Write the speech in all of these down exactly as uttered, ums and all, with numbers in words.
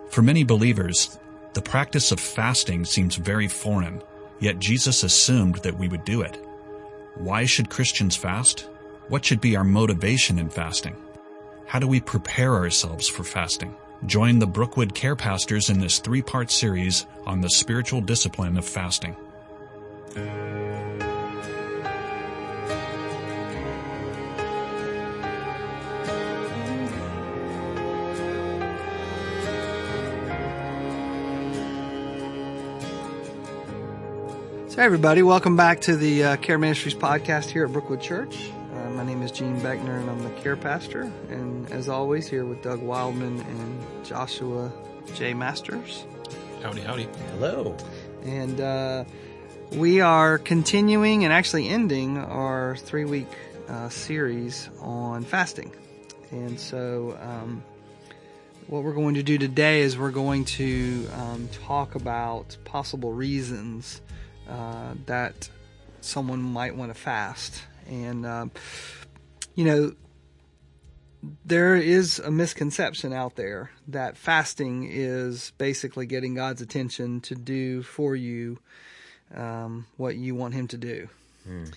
For many believers, the practice of fasting seems very foreign, yet Jesus assumed that we would do it. Why should Christians fast? What should be our motivation in fasting? How do we prepare ourselves for fasting? Join the Brookwood Care Pastors in this three-part series on the spiritual discipline of fasting. So, everybody, welcome back to the uh, Care Ministries podcast here at Brookwood Church. Uh, my name is Gene Beckner, and I'm the care pastor. And as always, here with Doug Wildman and Joshua J. Masters. Howdy, howdy. Hello. And uh, we are continuing and actually ending our three-week uh, series on fasting. And so um, what we're going to do today is we're going to um, talk about possible reasons Uh, that someone might want to fast. And, um, you know, there is a misconception out there that fasting is basically getting God's attention to do for you um, what you want Him to do. Mm.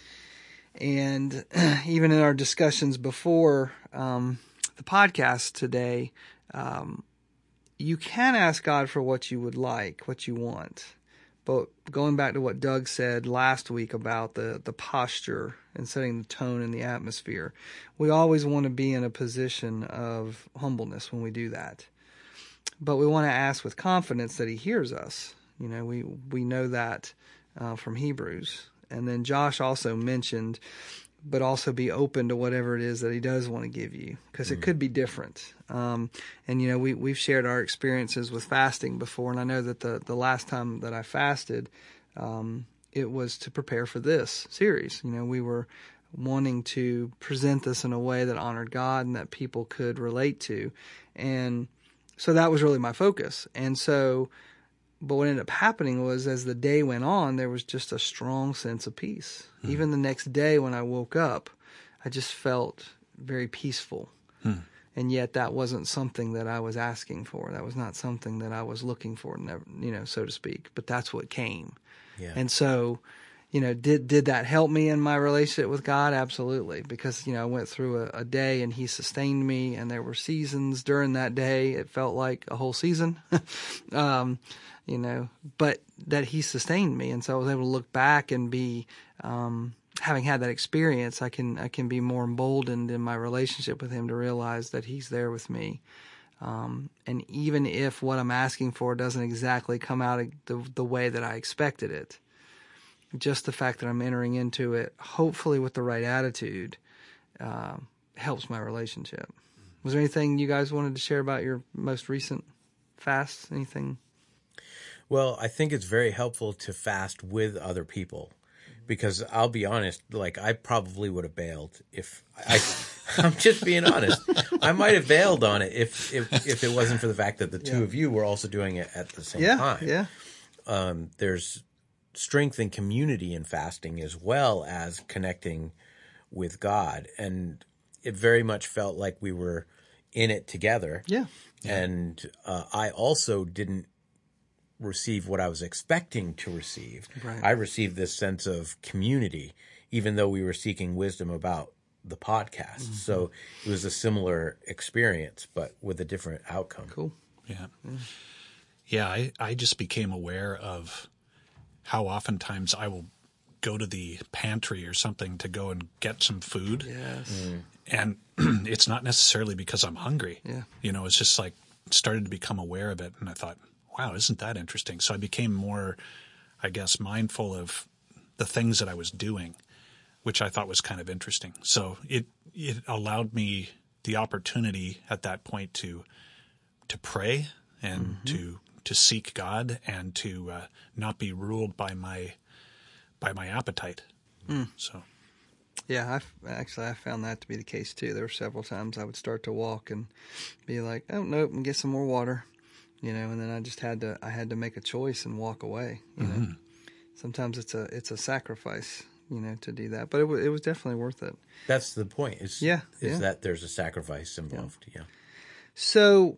And even in our discussions before um, the podcast today, um, you can ask God for what you would like, what you want. But going back to what Doug said last week about the, the posture and setting the tone in the atmosphere, we always want to be in a position of humbleness when we do that. But we want to ask with confidence that He hears us. You know, we, we know that uh, from Hebrews. And then Josh also mentioned, but also be open to whatever it is that He does want to give you, because mm. it could be different. Um, and, you know, we, we've shared our experiences with fasting before, and I know that the, the last time that I fasted, um, it was to prepare for this series. You know, we were wanting to present this in a way that honored God and that people could relate to. And so that was really my focus. And so, but what ended up happening was as the day went on, there was just a strong sense of peace. Hmm. Even the next day when I woke up, I just felt very peaceful. Hmm. And yet that wasn't something that I was asking for. That was not something that I was looking for, never, you know, so to speak. But that's what came. Yeah. And so, you know, did did that help me in my relationship with God? Absolutely. Because, you know, I went through a, a day and He sustained me, and there were seasons during that day. It felt like a whole season. um You know, but that He sustained me, and so I was able to look back and be, um, having had that experience, I can I can be more emboldened in my relationship with Him to realize that He's there with me, um, and even if what I'm asking for doesn't exactly come out the the way that I expected it, just the fact that I'm entering into it, hopefully with the right attitude, uh, helps my relationship. Was there anything you guys wanted to share about your most recent fasts? Anything? Well, I think it's very helpful to fast with other people, because I'll be honest, like I probably would have bailed if I, I'm just being honest. I might have bailed on it if, if, if it wasn't for the fact that the two yeah. of you were also doing it at the same yeah, time. Yeah. Um, there's strength and community in fasting as well as connecting with God. And it very much felt like we were in it together. Yeah. And uh, I also didn't receive what I was expecting to receive. Right. I received this sense of community, even though we were seeking wisdom about the podcast. Mm-hmm. So it was a similar experience, but with a different outcome. Cool. Yeah. Mm. Yeah, I, I just became aware of how oftentimes I will go to the pantry or something to go and get some food. Yes. Mm. And it's not necessarily because I'm hungry. Yeah. You know, it's just like started to become aware of it, and I thought, wow, isn't that interesting? So I became more, I guess, mindful of the things that I was doing, which I thought was kind of interesting. So it it allowed me the opportunity at that point to to pray and mm-hmm. to to seek God and to uh, not be ruled by my by my appetite. Mm. So, yeah, I actually I found that to be the case too. There were several times I would start to walk and be like, oh nope, and get some more water. You know, and then I just had to I had to make a choice and walk away. You mm-hmm. know, sometimes it's a it's a sacrifice, you know, to do that, but it was it was definitely worth it. That's the point. Is yeah, is yeah. that there's a sacrifice involved. Yeah. yeah. So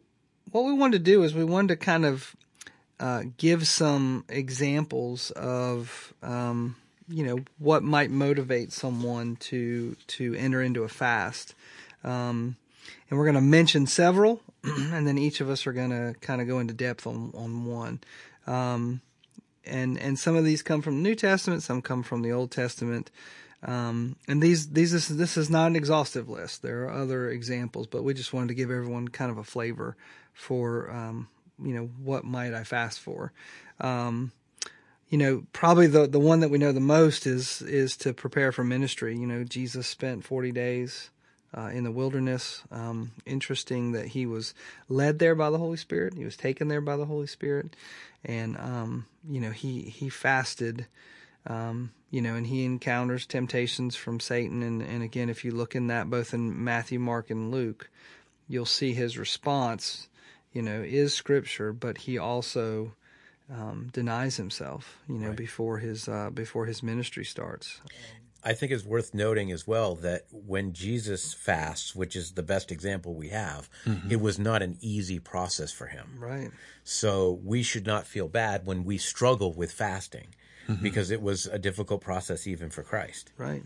what we wanted to do is we wanted to kind of uh, give some examples of, um, you know, what might motivate someone to to enter into a fast. Um, and we're going to mention several, and then each of us are going to kind of go into depth on, on one. Um, and and some of these come from the New Testament, some come from the Old Testament. Um, and these these this, this is not an exhaustive list. There are other examples, but we just wanted to give everyone kind of a flavor for, um, you know, what might I fast for. Um, you know, probably the the one that we know the most is is to prepare for ministry. You know, Jesus spent forty days uh, in the wilderness. Um, interesting that he was led there by the Holy Spirit. He was taken there by the Holy Spirit, and um, you know, he he fasted. Um, you know, and he encounters temptations from Satan. And, and again, if you look in that both in Matthew, Mark, and Luke, you'll see his response, you know, is Scripture, but he also um, denies himself, you know, right. before his uh, before his ministry starts. I think it's worth noting as well that when Jesus fasts, which is the best example we have, mm-hmm. it was not an easy process for him. Right. So we should not feel bad when we struggle with fasting. Mm-hmm. Because it was a difficult process even for Christ. Right.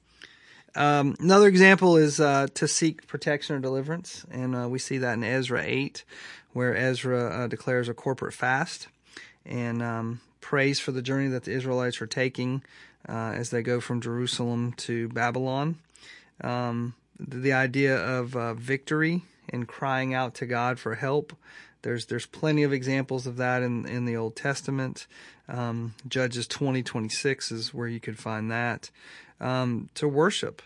Um, another example is uh, to seek protection or deliverance. And uh, we see that in Ezra eight, where Ezra uh, declares a corporate fast and um, prays for the journey that the Israelites are taking uh, as they go from Jerusalem to Babylon. Um, the idea of uh, victory and crying out to God for help. There's there's plenty of examples of that in in the Old Testament. Um, Judges twenty twenty-six is where you could find that. Um, to worship.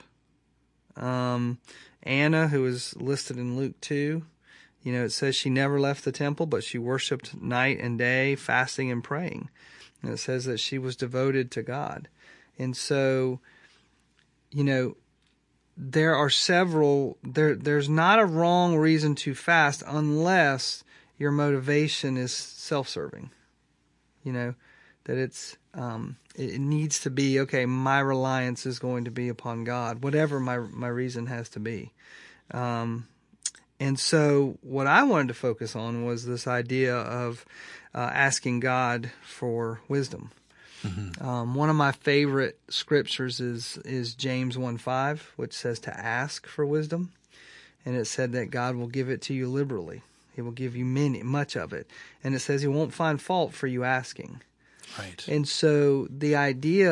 Um, Anna, who is listed in Luke two, you know, it says she never left the temple, but she worshiped night and day, fasting and praying. And it says that she was devoted to God. And so, you know, there are several, there there's not a wrong reason to fast unless your motivation is self-serving, you know, that it's, um, it needs to be, okay, my reliance is going to be upon God, whatever my, my reason has to be. Um, and so what I wanted to focus on was this idea of uh, asking God for wisdom. Mm-hmm. Um, one of my favorite scriptures is, is James one five, which says to ask for wisdom. And it said that God will give it to you liberally. He will give you many, much of it. And it says he won't find fault for you asking. Right. And so the idea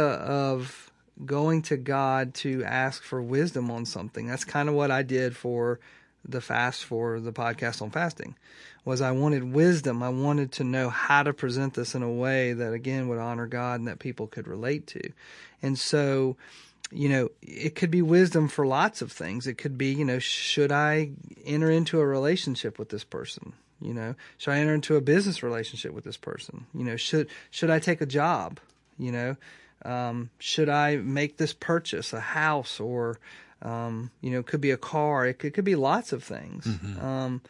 of going to God to ask for wisdom on something, that's kind of what I did for the fast for the podcast on fasting, was I wanted wisdom. I wanted to know how to present this in a way that, again, would honor God and that people could relate to. And so, you know, it could be wisdom for lots of things. It could be, you know, should I enter into a relationship with this person? You know, should I enter into a business relationship with this person? You know, should should I take a job? You know, um, should I make this purchase, a house, or, um, you know, it could be a car. It could, it could be lots of things. Mm-hmm. Um,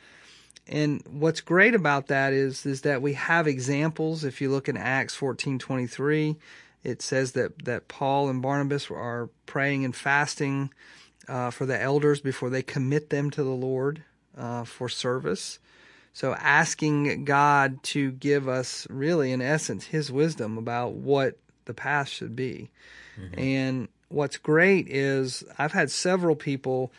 and what's great about that is is that we have examples. If you look in Acts fourteen twenty-three, it says that, that Paul and Barnabas are praying and fasting uh, for the elders before they commit them to the Lord uh, for service. So asking God to give us, really, in essence, his wisdom about what the path should be. Mm-hmm. And what's great is I've had several people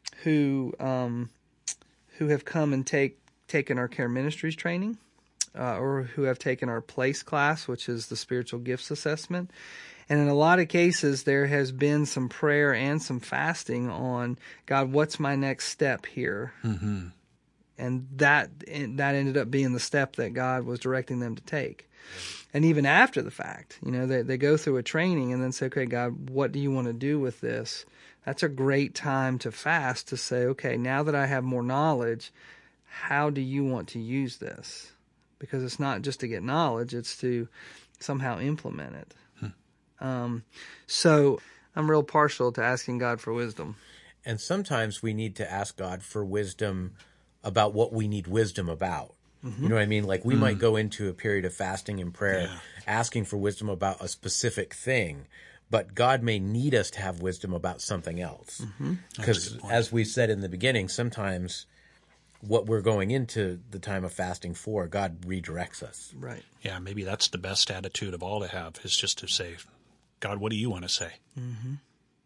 who um, who have come and take taken our Care Ministries training, Uh, or who have taken our PLACE class, which is the spiritual gifts assessment. And in a lot of cases, there has been some prayer and some fasting on, God, what's my next step here? Mm-hmm. And that that ended up being the step that God was directing them to take. And even after the fact, you know, they, they go through a training and then say, okay, God, what do you want to do with this? That's a great time to fast, to say, okay, now that I have more knowledge, how do you want to use this? Because it's not just to get knowledge, it's to somehow implement it. Hmm. Um, so I'm real partial to asking God for wisdom. And sometimes we need to ask God for wisdom about what we need wisdom about. Mm-hmm. You know what I mean? Like we mm. might go into a period of fasting and prayer yeah. asking for wisdom about a specific thing, but God may need us to have wisdom about something else. Because mm-hmm. as we said in the beginning, sometimes what we're going into the time of fasting for, God redirects us. Right. Yeah, maybe that's the best attitude of all to have, is just to say, God, what do you want to say? Mm-hmm.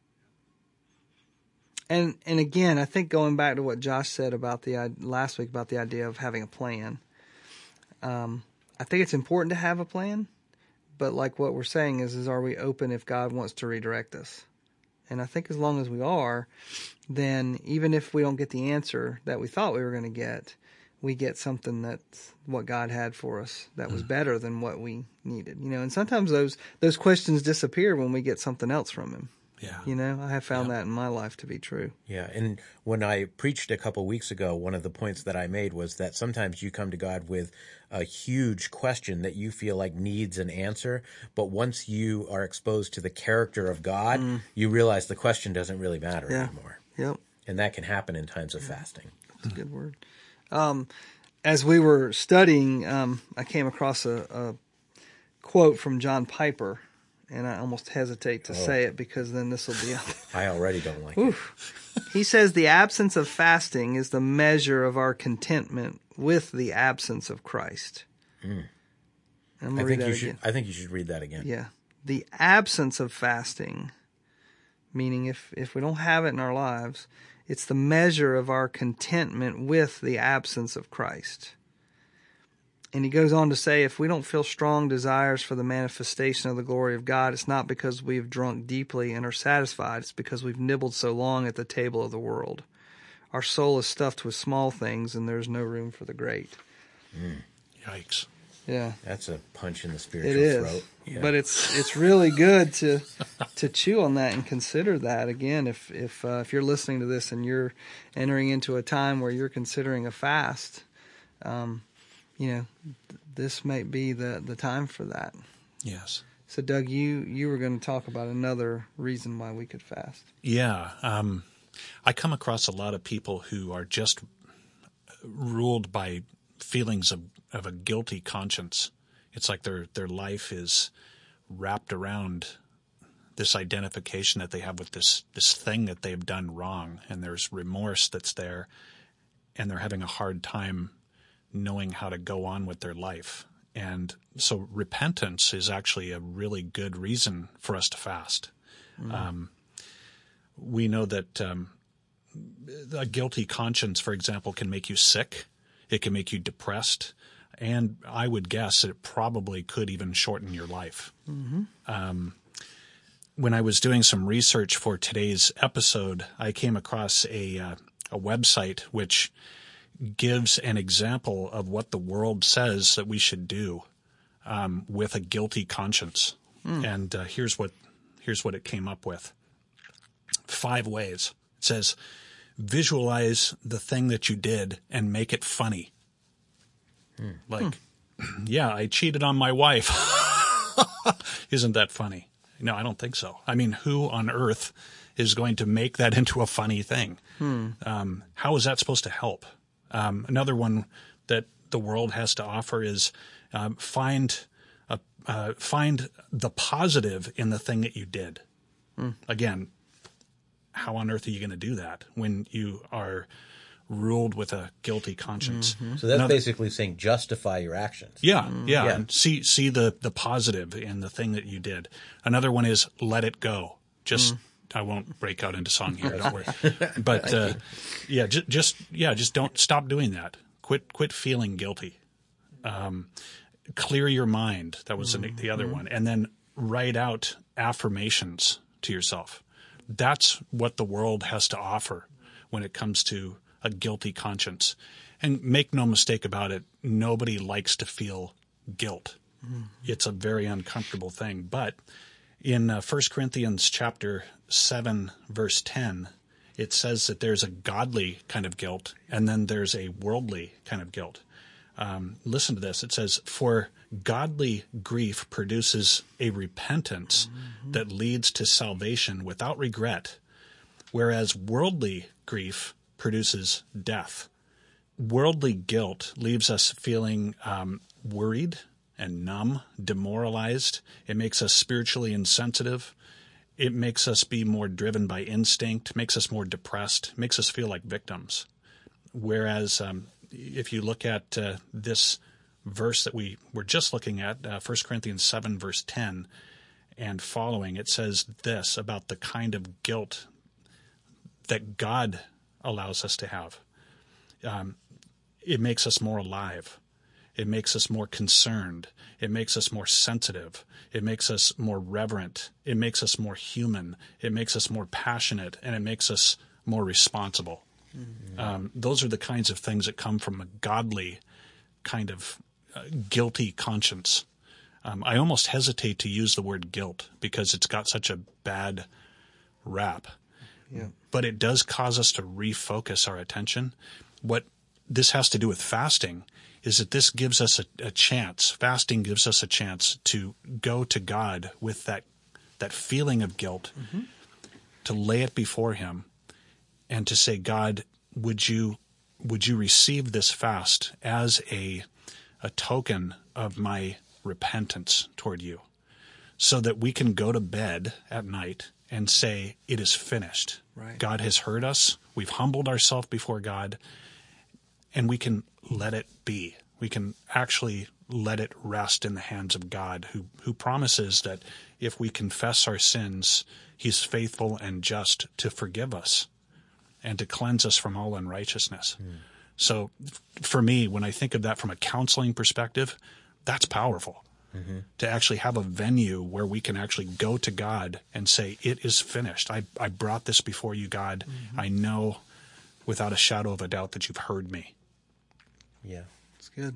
And and again, I think going back to what Josh said about the last week about the idea of having a plan, um, I think it's important to have a plan. But like what we're saying is, is are we open if God wants to redirect us? And I think as long as we are, then even if we don't get the answer that we thought we were going to get, we get something that's what God had for us that was better than what we needed. You know, and sometimes those those questions disappear when we get something else from Him. Yeah. You know, I have found Yeah. that in my life to be true. Yeah, and when I preached a couple weeks ago, one of the points that I made was that sometimes you come to God with a huge question that you feel like needs an answer, but once you are exposed to the character of God, mm. you realize the question doesn't really matter yeah. anymore. Yep. And that can happen in times of fasting. That's a good word. Um, as we were studying, um, I came across a, a quote from John Piper. And I almost hesitate to oh. say it because then this will be out. I already don't like Oof. it. He says the absence of fasting is the measure of our contentment with the absence of Christ. Mm. I'm gonna I read think that you again. should. I think you should read that again. Yeah, the absence of fasting, meaning if if we don't have it in our lives, it's the measure of our contentment with the absence of Christ. And he goes on to say, if we don't feel strong desires for the manifestation of the glory of God, it's not because we've drunk deeply and are satisfied. It's because we've nibbled so long at the table of the world. Our soul is stuffed with small things, and there's no room for the great. Mm. Yikes. Yeah. That's a punch in the spiritual it is. throat. Yeah. But it's it's really good to to chew on that and consider that. Again, if, if, uh, if you're listening to this and you're entering into a time where you're considering a fast, um, you know, th- this might be the, the time for that. Yes. So, Doug, you, you were going to talk about another reason why we could fast. Yeah. Um, I come across a lot of people who are just ruled by feelings of, of a guilty conscience. It's like their, their life is wrapped around this identification that they have with this, this thing that they've done wrong, and there's remorse that's there, and they're having a hard time knowing how to go on with their life. And so repentance is actually a really good reason for us to fast. Mm-hmm. Um, we know that um, a guilty conscience, for example, can make you sick. It can make you depressed. And I would guess it probably could even shorten your life. Mm-hmm. Um, when I was doing some research for today's episode, I came across a, uh, a website which gives an example of what the world says that we should do um, with a guilty conscience. Mm. And uh, here's what here's what it came up with. Five ways. It says, visualize the thing that you did and make it funny. Mm. Like, mm. yeah, I cheated on my wife. Isn't that funny? No, I don't think so. I mean, who on earth is going to make that into a funny thing? Hmm. Um, how is that supposed to help? Um, another one that the world has to offer is um, find a, uh, find the positive in the thing that you did. Mm. Again, how on earth are you going to do that when you are ruled with a guilty conscience? Mm-hmm. So that's Another, basically saying justify your actions. Yeah, mm. yeah. yeah. And see see the, the positive in the thing that you did. Another one is let it go. Just mm. I won't break out into song here, don't worry. But uh, yeah, just, just yeah, just don't stop doing that. Quit quit feeling guilty. Um, clear your mind. That was mm-hmm. the, the other one, and then write out affirmations to yourself. That's what the world has to offer when it comes to a guilty conscience. And make no mistake about it, nobody likes to feel guilt. Mm-hmm. It's a very uncomfortable thing, but in uh, First Corinthians chapter seven, verse ten, it says that there's a godly kind of guilt, and then there's a worldly kind of guilt. Um, listen to this. It says, for godly grief produces a repentance mm-hmm. that leads to salvation without regret, whereas worldly grief produces death. Worldly guilt leaves us feeling um, worried and numb, demoralized. It makes us spiritually insensitive. It makes us be more driven by instinct, makes us more depressed, makes us feel like victims. Whereas um, if you look at uh, this verse that we were just looking at, uh, First Corinthians seven, verse ten and following, it says this about the kind of guilt that God allows us to have. Um, it makes us more alive. It makes us more concerned. It makes us more sensitive. It makes us more reverent. It makes us more human. It makes us more passionate, and it makes us more responsible. Mm-hmm. Um, those are the kinds of things that come from a godly kind of uh, guilty conscience. Um, I almost hesitate to use the word guilt because it's got such a bad rap. Yeah. But it does cause us to refocus our attention. What this has to do with fasting is that this gives us a, a chance. Fasting gives us a chance to go to God with that that feeling of guilt, mm-hmm. to lay it before Him, and to say, God, would you would you receive this fast as a a token of my repentance toward you, so that we can go to bed at night and say, it is finished. Right. God has heard us. We've humbled ourselves before God, and we can let it be. We can actually let it rest in the hands of God, who, who promises that if we confess our sins, He's faithful and just to forgive us and to cleanse us from all unrighteousness. Mm. So for me, when I think of that from a counseling perspective, that's powerful. Mm-hmm. To actually have a venue where we can actually go to God and say, it is finished. I, I brought this before you, God. Mm-hmm. I know without a shadow of a doubt that you've heard me. Yeah. It's good.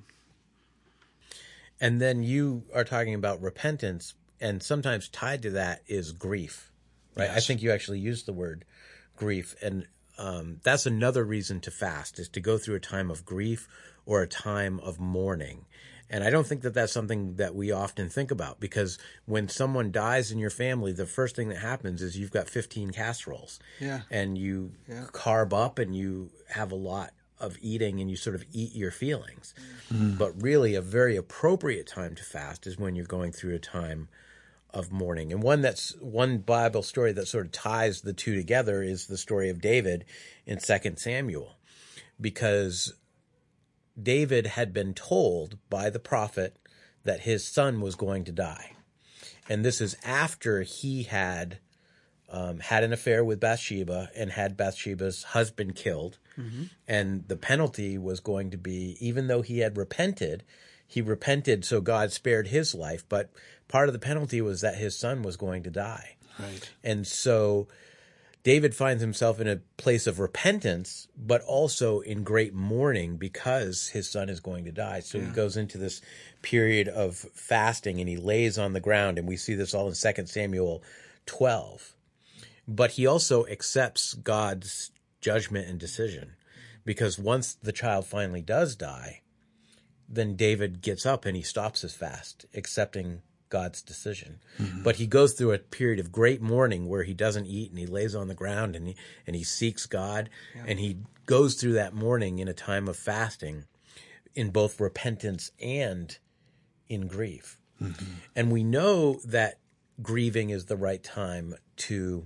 And then you are talking about repentance, and sometimes tied to that is grief, right? Yes. I think you actually used the word grief. And um, that's another reason to fast, is to go through a time of grief or a time of mourning. And I don't think that that's something that we often think about, because when someone dies in your family, the first thing that happens is you've got fifteen casseroles. Yeah. And you yeah. carb up and you have a lot of eating and you sort of eat your feelings. Mm. But really a very appropriate time to fast is when you're going through a time of mourning. And one that's one Bible story that sort of ties the two together is the story of David in Second Samuel, because David had been told by the prophet that his son was going to die. And this is after he had um, had an affair with Bathsheba and had Bathsheba's husband killed. Mm-hmm. And the penalty was going to be, even though he had repented, he repented so God spared his life. But part of the penalty was that his son was going to die. Right. And so David finds himself in a place of repentance, but also in great mourning because his son is going to die. So yeah. he goes into this period of fasting and he lays on the ground. And we see this all in Second Samuel twelve. But he also accepts God's judgment and decision, because once the child finally does die, then David gets up and he stops his fast, accepting God's decision. Mm-hmm. But he goes through a period of great mourning where he doesn't eat and he lays on the ground and he, and he seeks God. Yeah. And he goes through that mourning in a time of fasting in both repentance and in grief. Mm-hmm. And we know that grieving is the right time to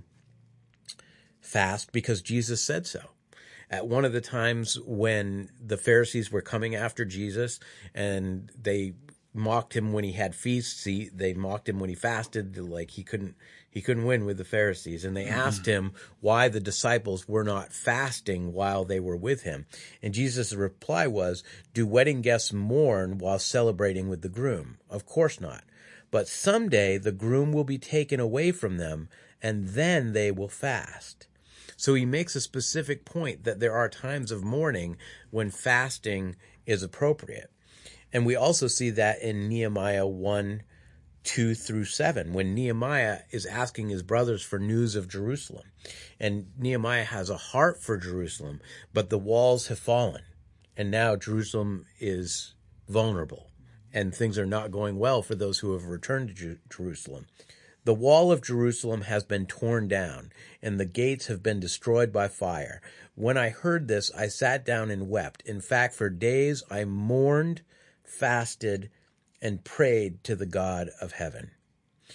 fast because Jesus said so. At one of the times when the Pharisees were coming after Jesus and they mocked him when he had feasts, he, they mocked him when he fasted, like he couldn't he couldn't win with the Pharisees. And they mm-hmm. asked him why the disciples were not fasting while they were with him. And Jesus' reply was, do wedding guests mourn while celebrating with the groom? Of course not. But someday the groom will be taken away from them, and then they will fast. So he makes a specific point that there are times of mourning when fasting is appropriate. And we also see that in Nehemiah one, two through seven, when Nehemiah is asking his brothers for news of Jerusalem. And Nehemiah has a heart for Jerusalem, but the walls have fallen. And now Jerusalem is vulnerable, and things are not going well for those who have returned to Jer- Jerusalem. The wall of Jerusalem has been torn down, and the gates have been destroyed by fire. When I heard this, I sat down and wept. In fact, for days I mourned, fasted, and prayed to the God of heaven.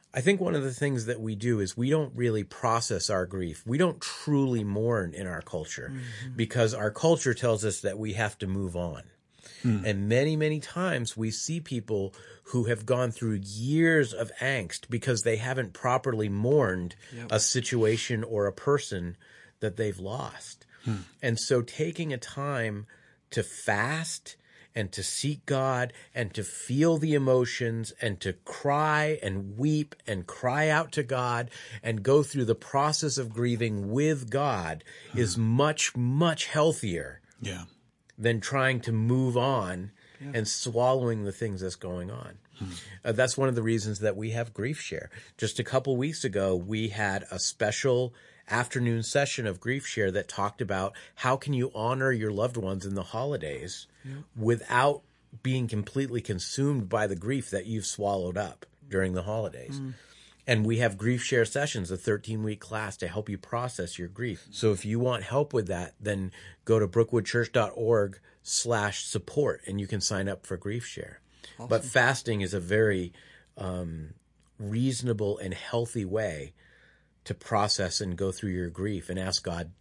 I think one of the things that we do is we don't really process our grief. We don't truly mourn in our culture mm-hmm. because our culture tells us that we have to move on. Mm. And many, many times we see people who have gone through years of angst because they haven't properly mourned yep. a situation or a person that they've lost. Mm. And so taking a time to fast and to seek God and to feel the emotions and to cry and weep and cry out to God and go through the process of grieving with God mm. is much, much healthier yeah. than trying to move on yeah. and swallowing the things that's going on. Hmm. Uh, that's one of the reasons that we have Grief Share. Just a couple weeks ago, we had a special afternoon session of Grief Share that talked about how can you honor your loved ones in the holidays yeah. without being completely consumed by the grief that you've swallowed up during the holidays. Mm. And we have Grief Share sessions, a thirteen-week class to help you process your grief. So if you want help with that, then go to brookwoodchurch.org slash support, and you can sign up for Grief Share. Awesome. But fasting is a very um, reasonable and healthy way to process and go through your grief and ask God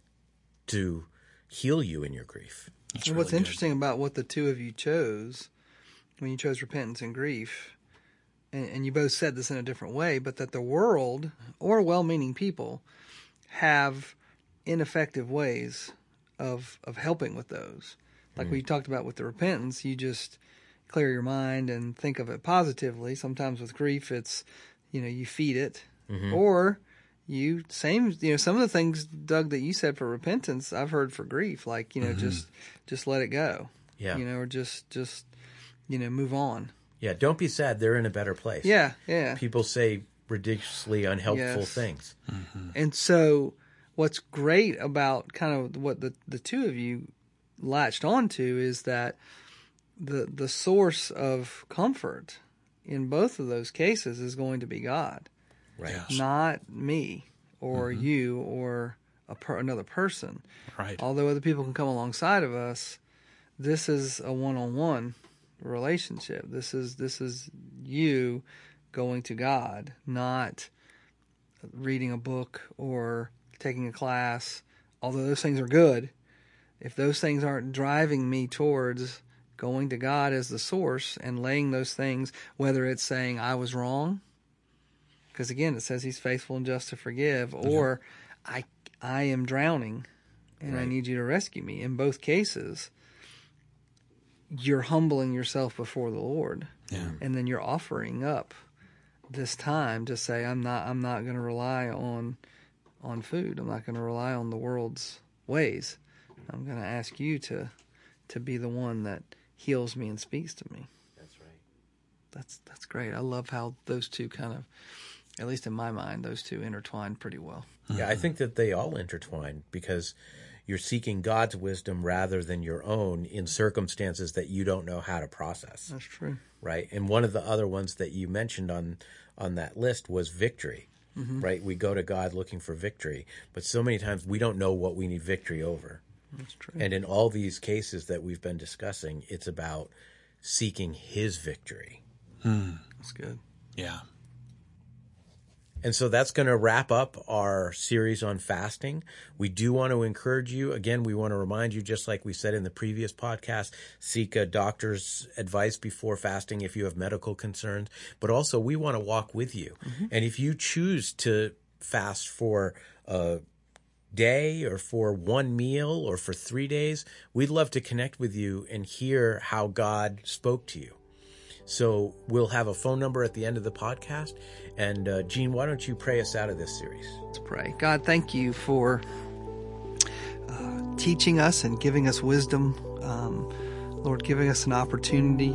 to heal you in your grief. And really what's good. Interesting about what the two of you chose, when you chose repentance and grief, and, and you both said this in a different way, but that the world or well-meaning people have ineffective ways of of helping with those. Like mm. we talked about with the repentance, you just clear your mind and think of it positively. Sometimes with grief, it's, you know, you feed it, mm-hmm. or you same, you know, some of the things, Doug, that you said for repentance, I've heard for grief, like, you know, mm-hmm. just just let it go, yeah, you know, or just just you know, move on. Yeah, don't be sad. They're in a better place. Yeah, yeah. People say ridiculously unhelpful yes. things. Mm-hmm. And so what's great about kind of what the, the two of you latched onto is that the the source of comfort in both of those cases is going to be God. Right. Yes. Not me or mm-hmm. you or a per, another person. Right. Although other people can come alongside of us, this is a one-on-one relationship. This is this is you going to God, not reading a book or taking a class. Although those things are good, if those things aren't driving me towards going to God as the source and laying those things, whether it's saying I was wrong, because again it says He's faithful and just to forgive, or yeah. I I am drowning and right. I need you to rescue me. In both cases, you're humbling yourself before the Lord, yeah. and then you're offering up this time to say, I'm not, I'm not going to rely on, on food. I'm not going to rely on the world's ways. I'm going to ask you to, to be the one that heals me and speaks to me. That's right. That's that's great. I love how those two kind of, at least in my mind, those two intertwine pretty well. Yeah, I think that they all intertwine because you're seeking God's wisdom rather than your own in circumstances that you don't know how to process. That's true. Right? And one of the other ones that you mentioned on, on that list was victory. Mm-hmm. Right? We go to God looking for victory, but so many times we don't know what we need victory over. That's true. And in all these cases that we've been discussing, it's about seeking His victory. Hmm. That's good. Yeah. And so that's going to wrap up our series on fasting. We do want to encourage you. Again, we want to remind you, just like we said in the previous podcast, seek a doctor's advice before fasting if you have medical concerns. But also, we want to walk with you. Mm-hmm. And if you choose to fast for a day or for one meal or for three days, we'd love to connect with you and hear how God spoke to you. So we'll have a phone number at the end of the podcast. And uh, Gene, why don't you pray us out of this series? Let's pray. God, thank you for uh, teaching us and giving us wisdom. Um, Lord, giving us an opportunity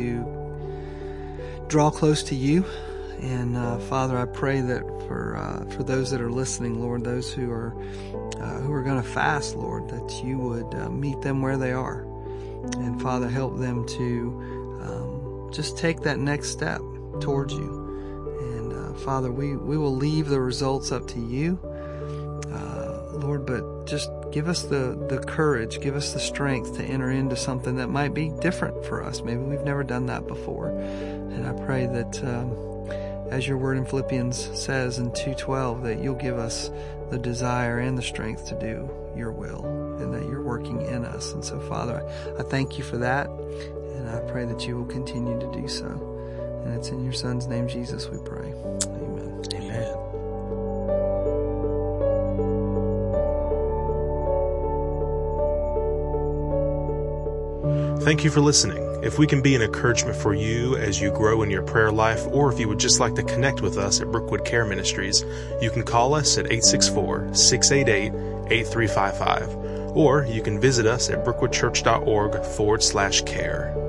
to draw close to you. And uh, Father, I pray that for uh, for those that are listening, Lord, those who are uh, who are going to fast, Lord, that you would uh, meet them where they are. And Father, help them to um, just take that next step towards you. And uh, Father, we, we will leave the results up to you, uh, Lord, but just give us the, the courage, give us the strength to enter into something that might be different for us. Maybe we've never done that before. And I pray that um, as your word in Philippians says in two twelve, that you'll give us the desire and the strength to do your will, and that you're working in us. And so, Father, I thank you for that, and I pray that you will continue to do so. And it's in your Son's name, Jesus, we pray. Amen. Amen. Thank you for listening. If we can be an encouragement for you as you grow in your prayer life, or if you would just like to connect with us at Brookwood Care Ministries, you can call us at eight six four, six eight eight, eight three five five, or you can visit us at brookwoodchurch.org forward slash care.